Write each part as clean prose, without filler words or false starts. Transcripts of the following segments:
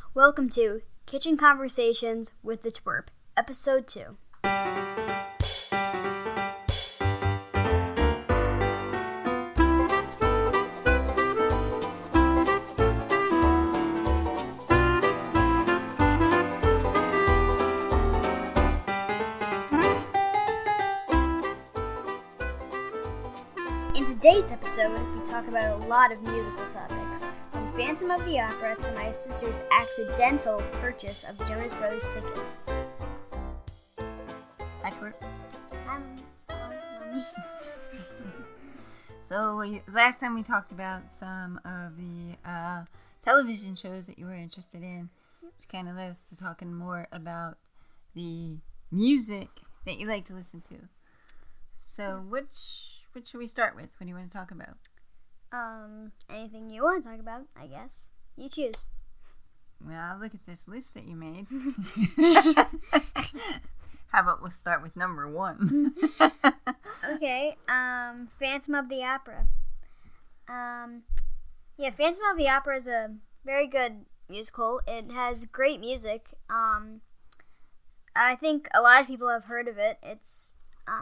Welcome to Kitchen Conversations with the Twerp, Episode 2. In today's episode, we talk about a lot of musical topics, from Phantom of the Opera to my sister's accidental purchase of Jonas Brothers tickets. Hi, Twerp. Mommy. So, last time we talked about some of the television shows that you were interested in, which kind of led us to talking more about the music that you like to listen to. So, which should we start with? What do you want to talk about? Anything you want to talk about, I guess. You choose. Well, look at this list that you made. How about we'll start with number 1? Okay, Phantom of the Opera. Phantom of the Opera is a very good musical. It has great music. I think a lot of people have heard of it. It's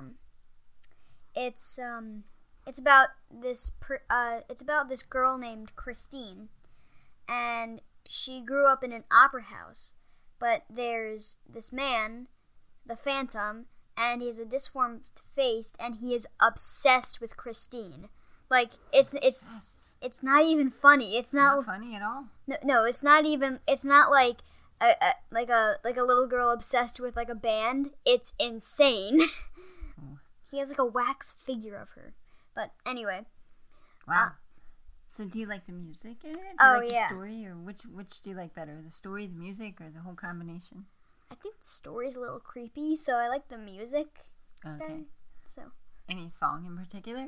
about this girl named Christine, and she grew up in an opera house. But there's this man, the Phantom, and he has a disformed face, and he is obsessed with Christine. Like it's not even funny. It's not funny at all. No, it's not even. It's not like a little girl obsessed with like a band. It's insane. He has like a wax figure of her. But anyway. Wow. So do you like the music in it? Do you like the story? Or which do you like better? The story, the music, or the whole combination? I think the story's a little creepy, so I like the music better. Okay. So. Any song in particular?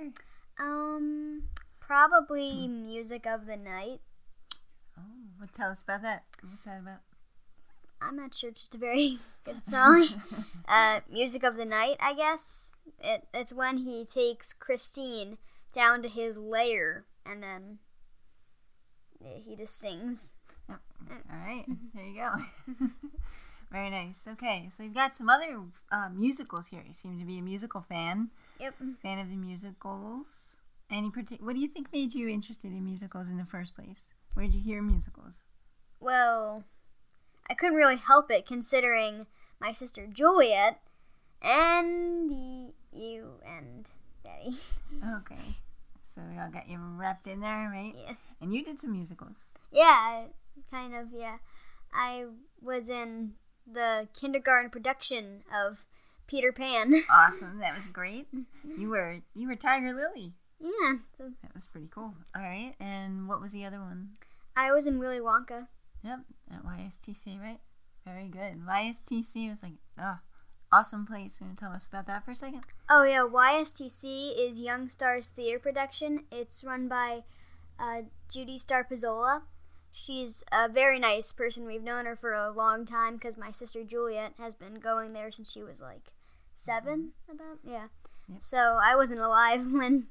Probably Music of the Night. Oh, tell us about that. What's that about? I'm not sure, just a very good song. Music of the Night, I guess. It's when he takes Christine down to his lair, and then he just sings. Oh, all right, there you go. Very nice. Okay, so you've got some other musicals here. You seem to be a musical fan. Yep. Fan of the musicals. What do you think made you interested in musicals in the first place? Where did you hear musicals? Well, I couldn't really help it, considering my sister Juliet and you and Daddy. Okay. So we all got you wrapped in there, right? Yeah. And you did some musicals. Yeah, kind of, yeah. I was in the kindergarten production of Peter Pan. Awesome. That was great. You were Tiger Lily. Yeah. So that was pretty cool. All right. And what was the other one? I was in Willy Wonka. Yep, at YSTC, right? Very good. YSTC was like, awesome place. You want to tell us about that for a second? Oh, yeah. YSTC is Young Stars Theater Production. It's run by Judy Star-Pizzola. She's a very nice person. We've known her for a long time because my sister Juliet has been going there since she was like 7, about. Yeah. Yep. So I wasn't alive when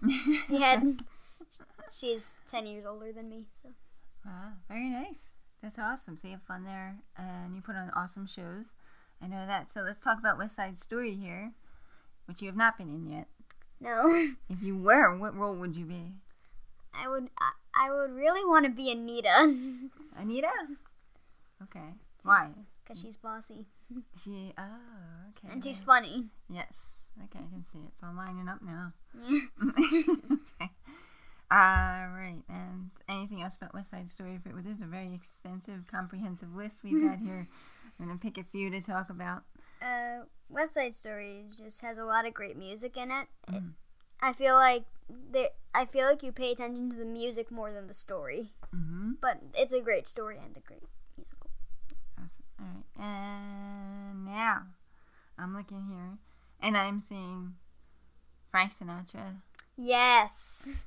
she's 10 years older than me. So. Wow, very nice. That's awesome. So you have fun there, and you put on awesome shows. I know that. So let's talk about West Side Story here, which you have not been in yet. No. If you were, what role would you be? I would really want to be Anita. Anita? Okay. Why? Because she's bossy. Okay. And she's funny. Yes. Okay, I can see it. It's all lining up now. Yeah. Okay. Right. And anything else about West Side Story? This is a very extensive, comprehensive list we've got here. I'm going to pick a few to talk about. West Side Story just has a lot of great music in it. I feel like you pay attention to the music more than the story. Mm-hmm. But it's a great story and a great musical. Awesome. All right. And now I'm looking here, and I'm seeing Frank Sinatra. Yes.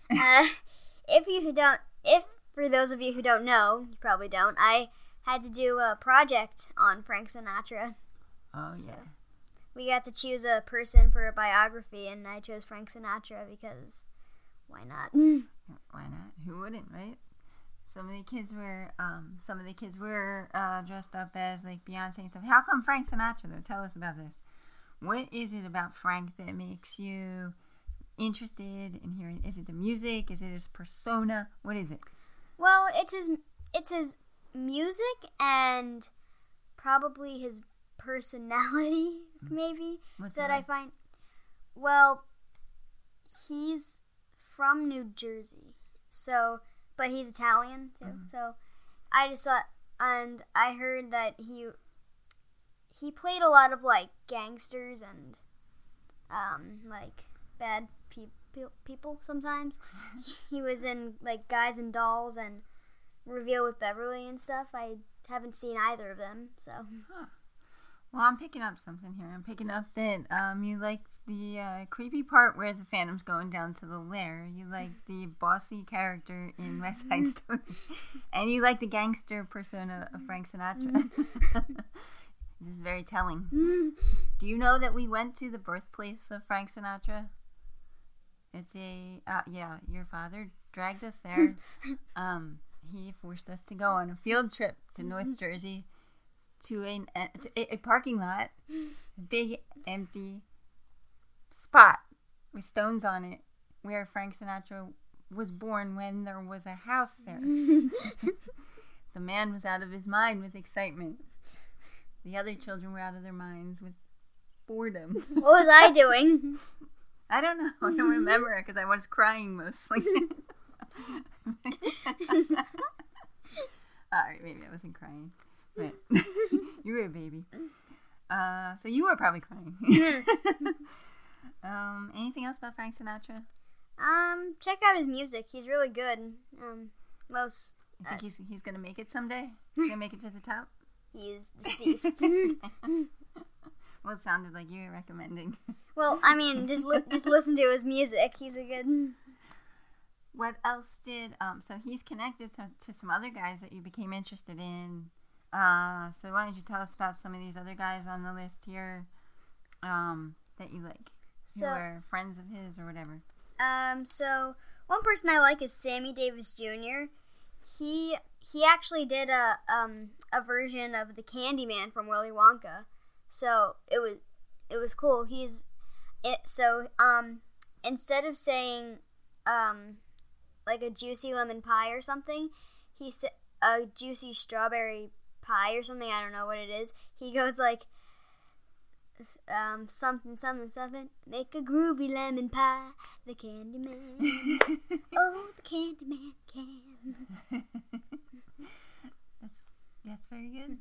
If for those of you who don't know, you probably don't, I had to do a project on Frank Sinatra. Oh, yeah. We got to choose a person for a biography, and I chose Frank Sinatra because why not? Why not? Who wouldn't, right? some of the kids were dressed up as like Beyonce and stuff. How come Frank Sinatra though? Tell us about this. What is it about Frank that makes you interested in hearing? Is it the music? Is it his persona? What is it? Well, it's his music and probably his personality, maybe. What's that it I like? find. Well, he's from New Jersey, but he's Italian too. Mm-hmm. So I just thought, and I heard that he played a lot of like gangsters and like bad people sometimes. He was in like Guys and Dolls and Reveal with Beverly and stuff. I haven't seen either of them, so. Huh. Well, I'm picking up something here. I'm picking up that you liked the creepy part where the Phantom's going down to the lair. You like the bossy character in West Side Story. And you like the gangster persona of Frank Sinatra. This is very telling. Do you know that we went to the birthplace of Frank Sinatra? It's your father dragged us there. He forced us to go on a field trip to North Jersey to a parking lot, a big empty spot with stones on it where Frank Sinatra was born when there was a house there. The man was out of his mind with excitement. The other children were out of their minds with boredom. What was I doing? I don't know. I don't remember because I was crying mostly. Alright, maybe I wasn't crying. But you were a baby. So you were probably crying. Anything else about Frank Sinatra? Check out his music. He's really good. Most. You think he's gonna make it someday? He's gonna make it to the top? He is deceased. Well, it sounded like you were recommending. Well, I mean, just listen to his music. He's a good. What else did? So he's connected to some other guys that you became interested in. So why don't you tell us about some of these other guys on the list here that you like, who are friends of his or whatever? So one person I like is Sammy Davis Jr. He actually did a version of the Candyman from Willy Wonka, so it was cool. Instead of saying like a juicy lemon pie or something, he said a juicy strawberry pie or something. I don't know what it is. He goes like something. Make a groovy lemon pie, the Candyman. Oh, the Candyman can. That's very good.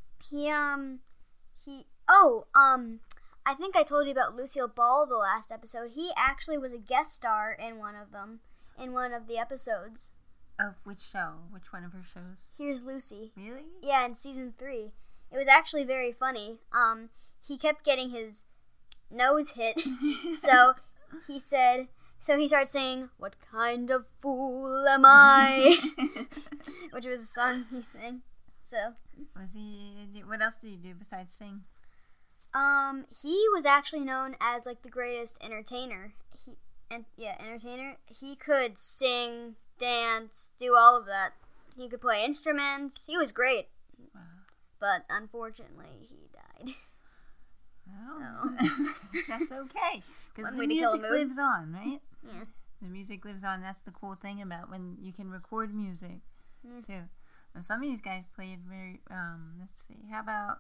I think I told you about Lucille Ball the last episode. He actually was a guest star in one of the episodes. Of which show? Which one of her shows? Here's Lucy. Really? Yeah, in season 3. It was actually very funny. He kept getting his nose hit, so he started saying, "What kind of fool am I?" Which was a song he sang. So. What else did he do besides sing? He was actually known as like the greatest entertainer. Entertainer. He could sing, dance, do all of that. He could play instruments. He was great. Wow. But unfortunately, he died. Well, that's okay. Because One the way to kill a music mood. lives on, right? Yeah. The music lives on. That's the cool thing about when you can record music, too. And some of these guys played very, let's see, how about,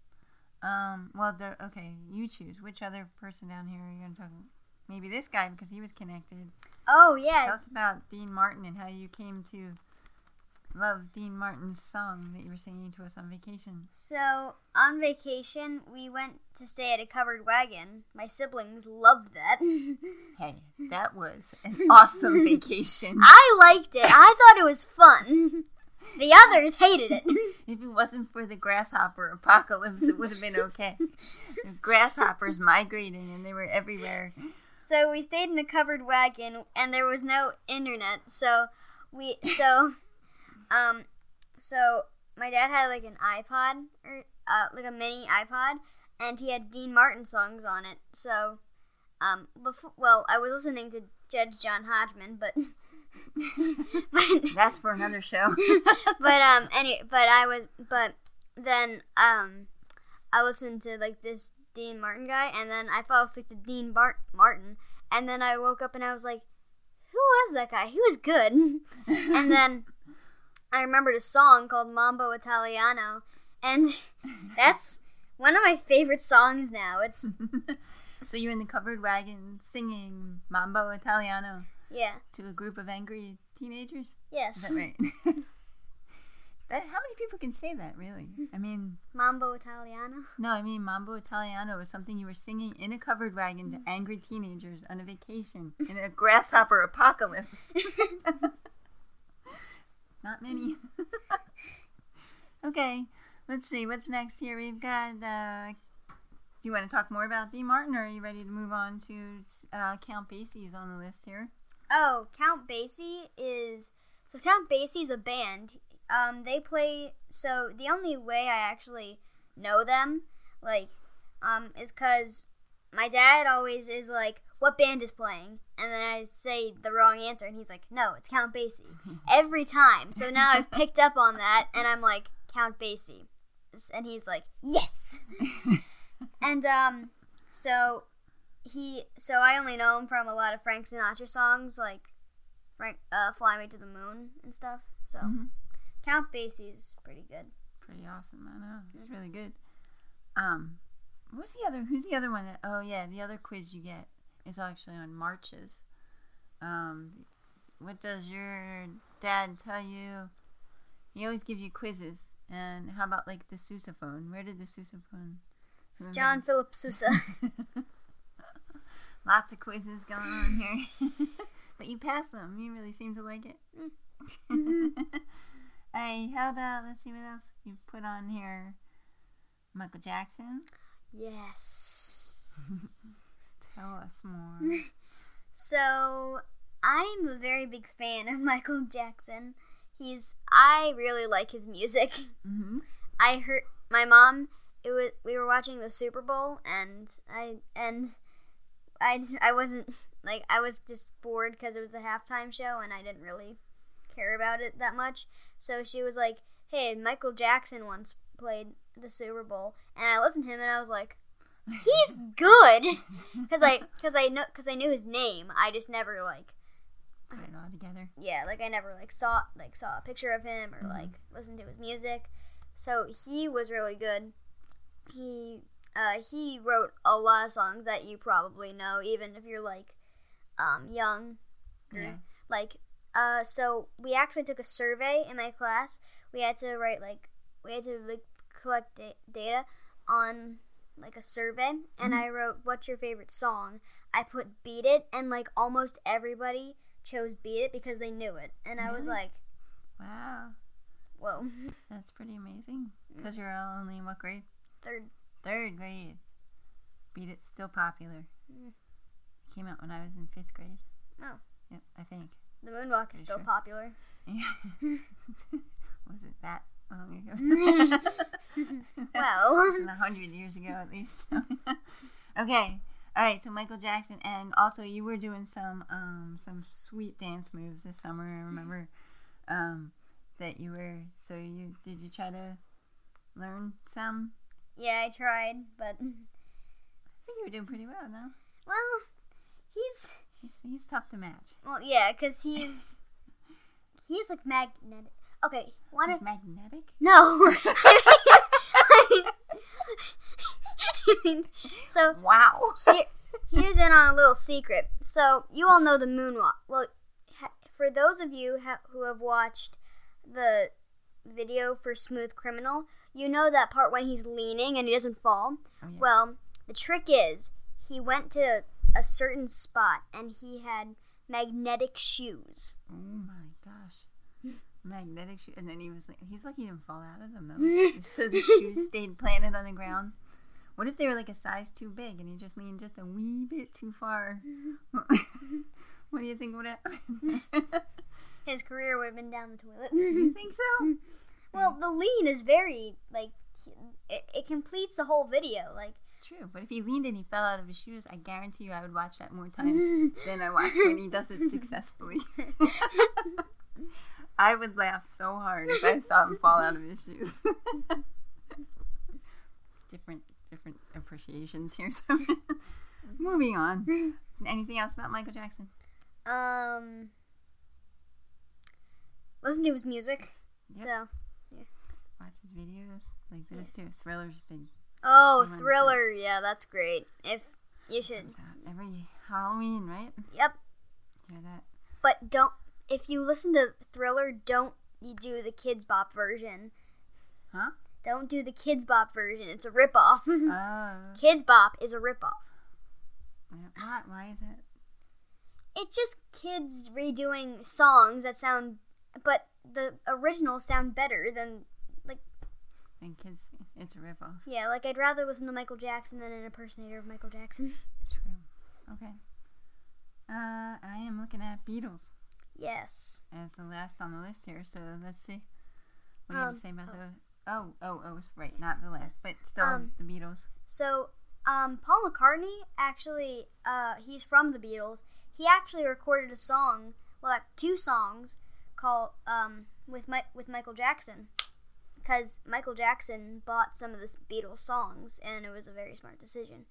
okay, you choose. Which other person down here are you going to talk about? Maybe this guy, because he was connected. Oh, yeah. Tell us about Dean Martin and how you came to love Dean Martin's song that you were singing to us on vacation. So, on vacation, we went to stay at a covered wagon. My siblings loved that. Hey, that was an awesome vacation. I liked it. I thought it was fun. The others hated it. If it wasn't for the grasshopper apocalypse, it would have been okay. The grasshoppers migrating and they were everywhere. So we stayed in a covered wagon and there was no internet. So my dad had like an iPod or like a mini iPod, and he had Dean Martin songs on it. So I was listening to Judge John Hodgman, but That's for another show. But then I listened to like this Dean Martin guy, and then I fell asleep to Dean Martin, and then I woke up and I was like, who was that guy? He was good. And then I remembered a song called Mambo Italiano, and that's one of my favorite songs now. It's So you're in the covered wagon singing Mambo Italiano. Yeah. To a group of angry teenagers? Yes. Is that right? How many people can say that, really? I mean... Mambo Italiano? No, I mean Mambo Italiano was something you were singing in a covered wagon to angry teenagers on a vacation in a grasshopper apocalypse. Not many. Okay, let's see. What's next here? We've got... do you want to talk more about Dean Martin, or are you ready to move on to Count Basie is on the list here? Oh, Count Basie is... So Count Basie's a band. They play... So the only way I actually know them, like, is because my dad always is like, what band is playing? And then I say the wrong answer, and he's like, no, it's Count Basie. Every time. So now I've picked up on that, and I'm like, Count Basie. And he's like, yes! And, so I only know him from a lot of Frank Sinatra songs, like Fly Me to the Moon and stuff. So, Count Basie's pretty good. Pretty awesome, I know. It's really good. Who's the other one that, oh yeah, the other quiz you get is actually on marches. What does your dad tell you? He always gives you quizzes. And how about, like, the sousaphone? Where did the sousaphone... John Philip Sousa. Lots of quizzes going on here. But you pass them. You really seem to like it. Alright, how about, let's see what else you put on here. Michael Jackson? Yes. Tell us more. So, I'm a very big fan of Michael Jackson. I really like his music. I heard my mom... we were watching the Super Bowl, and I wasn't, like, I was just bored because it was the halftime show, and I didn't really care about it that much. So she was like, hey, Michael Jackson once played the Super Bowl, and I listened to him, and I was like, he's good, because I knew his name. I just never, like, put it all together. Yeah, like, I never, like, saw a picture of him, or like listened to his music. So he was really good. He wrote a lot of songs that you probably know, even if you're, like, young. Yeah. Like, so we actually took a survey in my class. We had to collect data on, like, a survey, and I wrote, what's your favorite song? I put Beat It, and, like, almost everybody chose Beat It because they knew it. And I was like, wow. Whoa. That's pretty amazing. Because you're only in what grade? Third grade. Beat It's still popular. It came out when I was in 5th grade. Oh. Yep, I think. The Moonwalk is still popular. Yeah. Was it that long ago? Well. 100 years ago at least. Okay. Alright, so Michael Jackson, and also you were doing some sweet dance moves this summer. I remember that you were, did you try to learn some? Yeah, I tried, but... I think you were doing pretty well, no? Well, he's tough to match. Well, yeah, because he's like magnetic. Okay, He's magnetic? No. So wow. Here's in on a little secret. So you all know the moonwalk. Well, for those of you who have watched the video for Smooth Criminal, you know that part when he's leaning and he doesn't fall. Oh, yeah. Well, the trick is he went to a certain spot and he had magnetic shoes. Oh my gosh. Magnetic shoes. And then he's lucky he didn't fall out of them though. So the shoes stayed planted on the ground. What if they were like a size too big and he just leaned just a wee bit too far? What do you think would happen? His career would have been down the toilet. You think so? Well, the lean is very, like, it completes the whole video. Like, It's true. But if he leaned and he fell out of his shoes, I guarantee you I would watch that more times than I watch when he does it successfully. I would laugh so hard if I saw him fall out of his shoes. different appreciations here. So moving on. Anything else about Michael Jackson? Listen to his music. Yep. So, yeah. Watch his videos. Like those two. Thriller's big. Oh, Thriller. Yeah, that's great. If you should. Comes out every Halloween, right? Yep. Hear that? But don't. If you listen to Thriller, don't you do the Kids Bop version. Huh? Don't do the Kids Bop version. It's a ripoff. Oh. Kids Bop is a ripoff. Why is that? It's just kids redoing songs that sound, but the originals sound better than, like. And kids, it's a ripoff. Yeah, like I'd rather listen to Michael Jackson than an impersonator of Michael Jackson. True. Okay. I am looking at Beatles Yes. as the last on the list here. So let's see. What do you have to say about the? Oh, right, not the last, but still the Beatles. So, Paul McCartney actually, he's from the Beatles. He actually recorded a song, well, like 2 songs, called with Michael Jackson, because Michael Jackson bought some of the Beatles songs, and it was a very smart decision.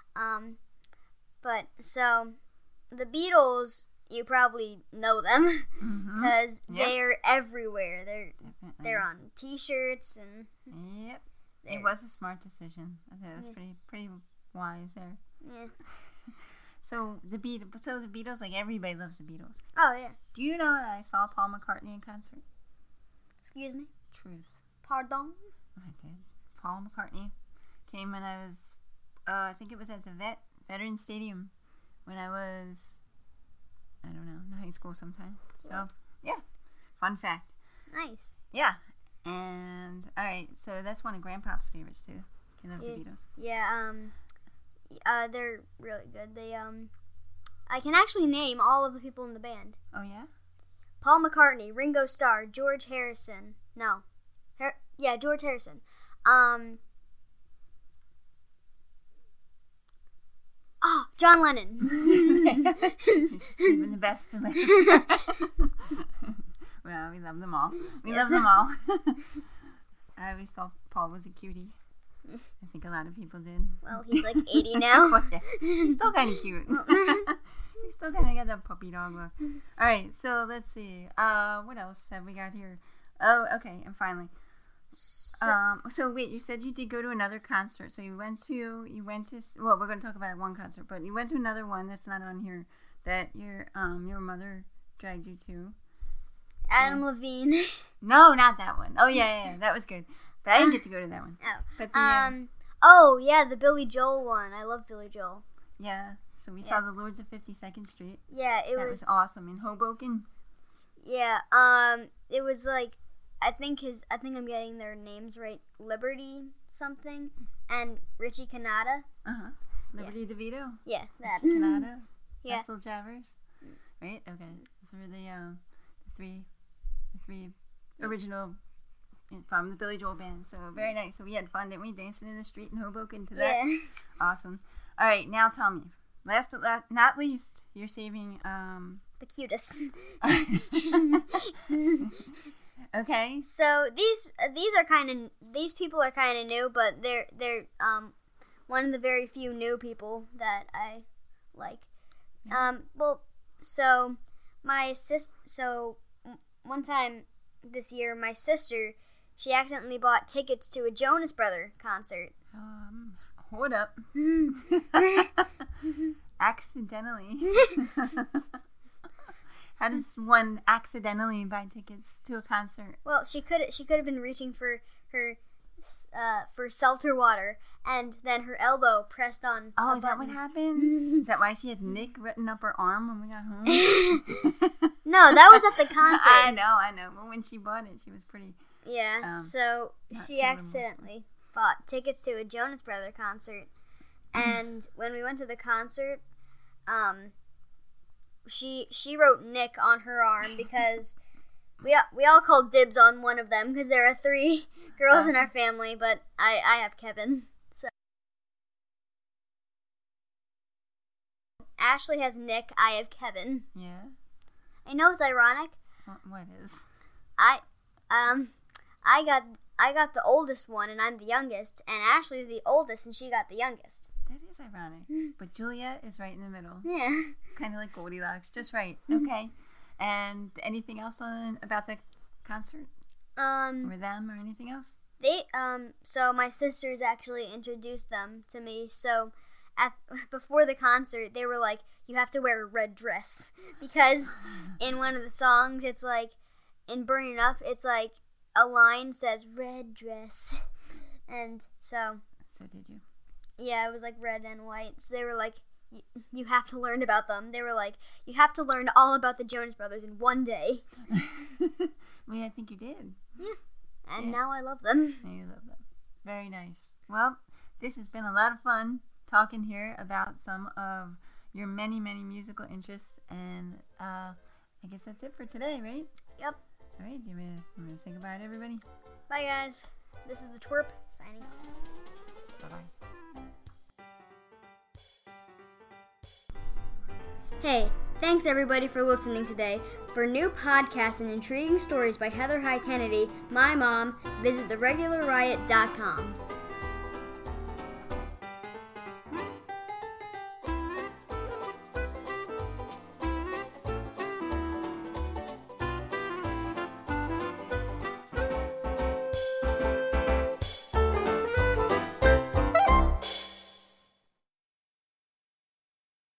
But so the Beatles, you probably know them because they're everywhere. They're on T-shirts and. Yep. It was a smart decision. I thought it was pretty wise there. Yeah. So the Beatles, like everybody loves the Beatles. Oh yeah. Do you know that I saw Paul McCartney in concert? Excuse me. Truth. Pardon. I did. Paul McCartney came when I was, I think it was at the Veterans Stadium when I was, I don't know, in high school sometime. So yeah, fun fact. Nice. Yeah. And all right, so that's one of Grandpa's favorites too. He loves the Beatles. Yeah, they're really good. They I can actually name all of the people in the band. Oh yeah? Paul McCartney, Ringo Starr, George Harrison. No. George Harrison. John Lennon. You're just saving the best for later. Well, we love them all. Love them all. I always thought Paul was a cutie. I think a lot of people did. Well, he's like 80 now. Well, yeah. He's still kind of cute. He's still kind of got that puppy dog look. All right, so let's see. What else have we got here? Oh, okay, and finally. So wait, you said you did go to another concert. So you went to, well, we're going to talk about one concert, but you went to another one that's not on here that your mother dragged you to. Adam Levine. No, not that one. Oh, yeah, that was good. But I didn't get to go to that one. Oh. But the, the Billy Joel one. I love Billy Joel. Yeah, so we saw the Lords of 52nd Street. Yeah, that was awesome in Hoboken. Yeah, it was like, I think I'm getting their names right. Liberty something and Richie Canada. Liberty DeVito. Yeah, that. Richie Canada. Yeah. Russell Javers. Right. Okay. Those were the three original from the Billy Joel band. So very nice. So we had fun, didn't we? Dancing in the street in Hoboken to that. Yeah. Awesome. All right. Now tell me. Last but not least, you're saving the cutest. Okay. So these people are kind of new, but they're one of the very few new people that I like. Yeah. One time this year, my sister, she accidentally bought tickets to a Jonas Brother concert. Hold up. Accidentally. How does one accidentally buy tickets to a concert? Well, she could have been reaching for her for seltzer water, and then her elbow pressed on. Oh, is that what happened? Is that why she had Nick written up her arm when we got home? No, that was at the concert. I know. Well, when she bought it, she was pretty. Yeah. So she accidentally bought tickets to a Jonas Brother concert, and when we went to the concert, she wrote Nick on her arm because we all called dibs on one of them because there are 3 girls in our family, but I have Kevin. Ashley has Nick, I have Kevin. Yeah? I know it's ironic. What is? I got the oldest one, and I'm the youngest, and Ashley's the oldest, and she got the youngest. That is ironic. But Julia is right in the middle. Yeah. Kind of like Goldilocks, just right. Okay. And anything else about the concert? Or them, or anything else? So my sisters actually introduced them to me. So before the concert, they were like, "You have to wear a red dress," because in one of the songs, it's like in "Burn It Up," it's like a line says "red dress," and so. So did you? Yeah, it was like red and white. So they were like, "You have to learn about them." They were like, "You have to learn all about the Jonas Brothers in one day." Well, I think you did. Yeah. And now I love them. And you love them. Very nice. Well, this has been a lot of fun talking here about some of your many, many musical interests. And I guess that's it for today, right? Yep. All right. You want to say goodbye to everybody? Bye, guys. This is the Twerp signing off. Bye-bye. Hey, thanks everybody for listening today. For new podcasts and intriguing stories by Heather High Kennedy, my mom, visit theregularriot.com.